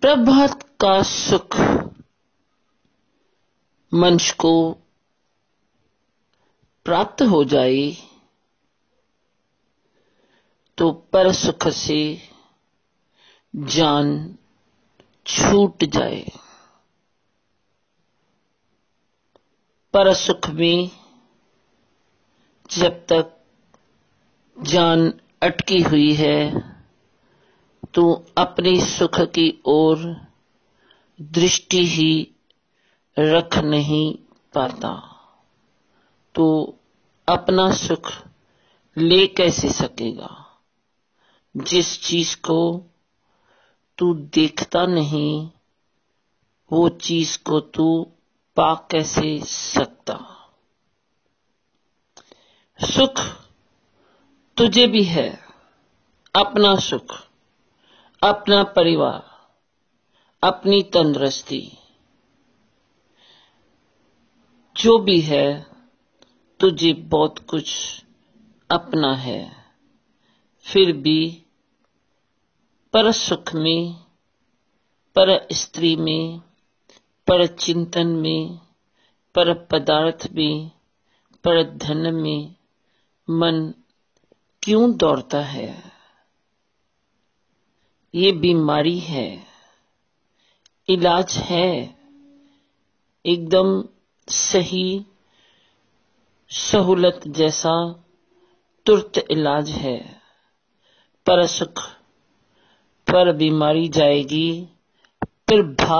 प्रभात का सुख मनुष्य को प्राप्त हो जाए तो पर सुख से जान छूट जाए। पर सुख में जब तक जान अटकी हुई है तो अपने सुख की ओर दृष्टि ही रख नहीं पाता, तो अपना सुख ले कैसे सकेगा। जिस चीज को तू देखता नहीं वो चीज को तू पा कैसे सकता। सुख तुझे भी है, अपना सुख, अपना परिवार, अपनी तंदुरुस्ती, जो भी है तुझे बहुत कुछ अपना है। फिर भी पर सुख में, पर स्त्री में, पर चिंतन में, पर पदार्थ में, पर धन में मन क्यों दौड़ता है। ये बीमारी है, इलाज है, एकदम सही सहूलत जैसा तुरंत इलाज है। पर सुख पर बीमारी जाएगी। फिर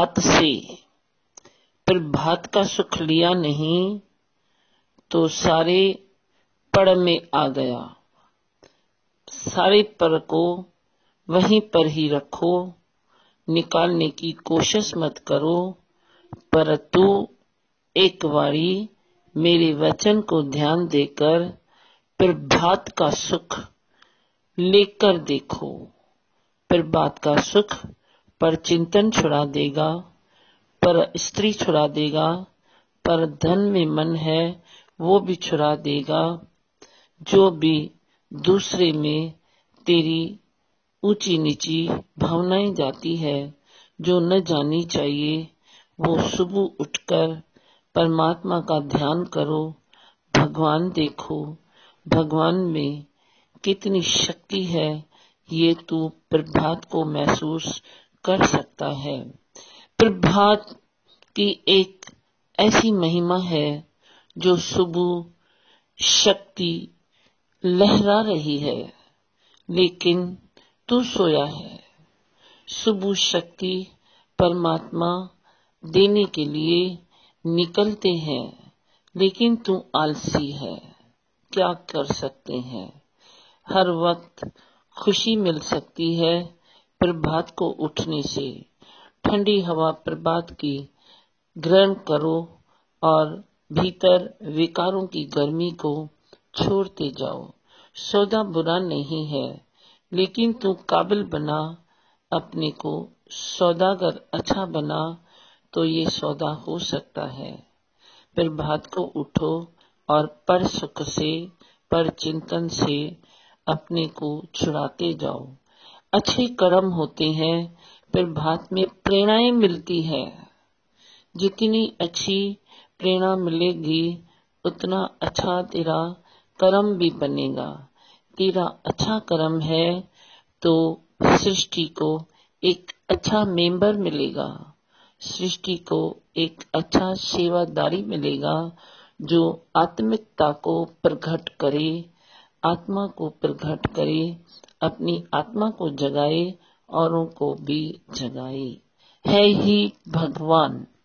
भात का सुख लिया नहीं तो सारे पड़ में आ गया। सारे पर को वहीं पर ही रखो, निकालने की कोशिश मत करो। पर तू एक बारी मेरे वचन को ध्यान देकर प्रभात का सुख लेकर देखो। प्रभात का सुख पर चिंतन छुड़ा देगा, पर स्त्री छुड़ा देगा, पर धन में मन है वो भी छुड़ा देगा। जो भी दूसरे में तेरी ऊंची नीची भावनाएं जाती है जो न जानी चाहिए, वो सुबह उठकर परमात्मा का ध्यान करो, भगवान देखो। भगवान में कितनी शक्ति है ये तू प्रभात को महसूस कर सकता है। प्रभात की एक ऐसी महिमा है जो सुबह शक्ति लहरा रही है, लेकिन तू सोया है। सुबह शक्ति परमात्मा देने के लिए निकलते हैं, लेकिन तू आलसी है। क्या कर सकते हैं। हर वक्त खुशी मिल सकती है प्रभात को उठने से। ठंडी हवा प्रभात की ग्रहण करो और भीतर विकारों की गर्मी को छोड़ते जाओ। सौदा बुरा नहीं है, लेकिन तू काबिल बना अपने को। सौदागर अच्छा बना तो ये सौदा हो सकता है। प्रभात को उठो और पर सुख से, पर चिंतन से अपने को छुड़ाते जाओ। अच्छे कर्म होते हैं, प्रभात में प्रेरणाएं मिलती है। जितनी अच्छी प्रेरणा मिलेगी उतना अच्छा तेरा कर्म भी बनेगा। तेरा अच्छा कर्म है तो सृष्टि को एक अच्छा मेंबर मिलेगा, सृष्टि को एक अच्छा सेवादारी मिलेगा जो आत्मिकता को प्रकट करे, आत्मा को प्रकट करे, अपनी आत्मा को जगाए, औरों को भी जगाए। है ही भगवान।